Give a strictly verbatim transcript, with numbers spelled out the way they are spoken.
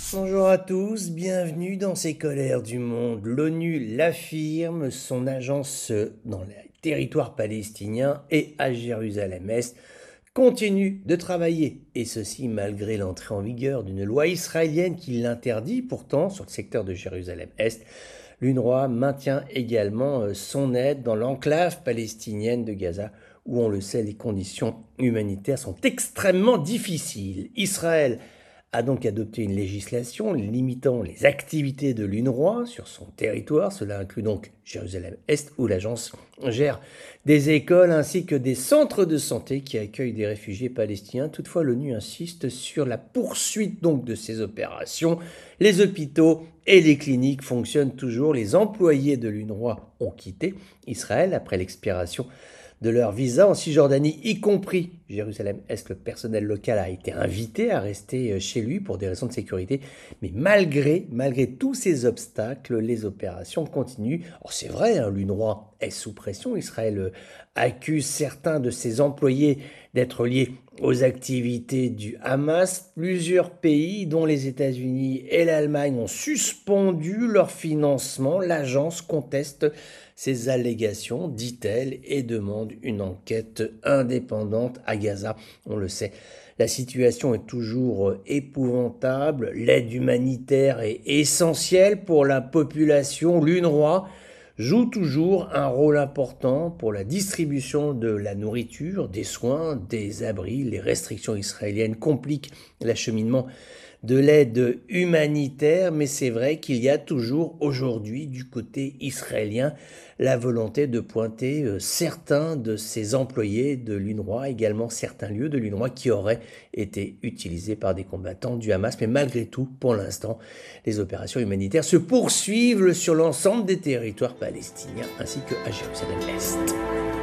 Bonjour à tous, bienvenue dans ces colères du monde. L'ONU l'affirme, son agence dans les territoires palestiniens et à Jérusalem-Est continue de travailler, et ceci malgré l'entrée en vigueur d'une loi israélienne qui l'interdit. Pourtant, sur le secteur de Jérusalem-Est, l'UNRWA maintient également son aide dans l'enclave palestinienne de Gaza, où on le sait, les conditions humanitaires sont extrêmement difficiles. Israël a donc adopté une législation limitant les activités de l'UNRWA sur son territoire. Cela inclut donc Jérusalem-Est, où l'agence gère des écoles ainsi que des centres de santé qui accueillent des réfugiés palestiniens. Toutefois, l'ONU insiste sur la poursuite donc de ces opérations. Les hôpitaux et les cliniques fonctionnent toujours. Les employés de l'UNRWA ont quitté Israël après l'expiration de leur visa en Cisjordanie, y compris Jérusalem-Est. Le personnel local a été invité à rester chez lui pour des raisons de sécurité, mais malgré, malgré tous ces obstacles, les opérations continuent. Alors c'est vrai, hein, l'UNRWA est sous pression. Israël accuse certains de ses employés d'être liés aux activités du Hamas. Plusieurs pays, dont les États-Unis et l'Allemagne, ont suspendu leur financement. L'agence conteste ces allégations, dit-elle, et demande une enquête indépendante à Gaza. On le sait, la situation est toujours épouvantable. L'aide humanitaire est essentielle pour la population. L'UNRWA joue toujours un rôle important pour la distribution de la nourriture, des soins, des abris. Les restrictions israéliennes compliquent l'acheminement de l'aide humanitaire, mais c'est vrai qu'il y a toujours aujourd'hui du côté israélien la volonté de pointer certains de ses employés de l'UNRWA, également certains lieux de l'UNRWA qui auraient été utilisés par des combattants du Hamas. Mais malgré tout, pour l'instant, les opérations humanitaires se poursuivent sur l'ensemble des territoires palestiniens ainsi qu'à Jérusalem-Est.